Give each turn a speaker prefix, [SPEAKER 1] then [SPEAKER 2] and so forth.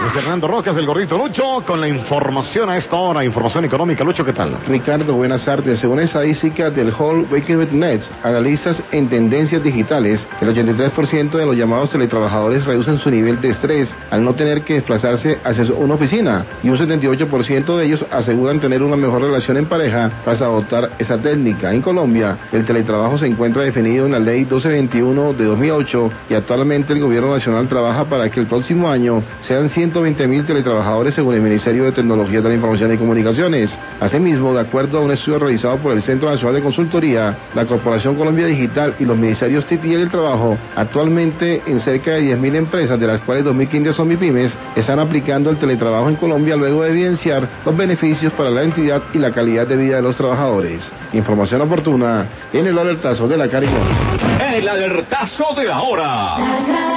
[SPEAKER 1] Fernando Rojas, el gordito Lucho, con la información a esta hora, información económica. Lucho, ¿qué tal?
[SPEAKER 2] Ricardo, buenas tardes. Según estadísticas del Hall Baker Nets, analistas en tendencias digitales, el 83% de los llamados teletrabajadores reducen su nivel de estrés al no tener que desplazarse hacia una oficina, y un 78% de ellos aseguran tener una mejor relación en pareja tras adoptar esa técnica. En Colombia, el teletrabajo se encuentra definido en la Ley 1221 de 2008 y actualmente el Gobierno Nacional trabaja para que el próximo año sean 120.000 teletrabajadores según el Ministerio de Tecnología de la Información y Comunicaciones. Asimismo, de acuerdo a un estudio realizado por el Centro Nacional de Consultoría, la Corporación Colombia Digital y los ministerios TIC y del Trabajo, actualmente en cerca de 10.000 empresas, de las cuales 2.500 son MIPYMES, están aplicando el teletrabajo en Colombia luego de evidenciar los beneficios para la entidad y la calidad de vida de los trabajadores. Información oportuna en el alertazo de la Carigón.
[SPEAKER 3] El alertazo de la hora.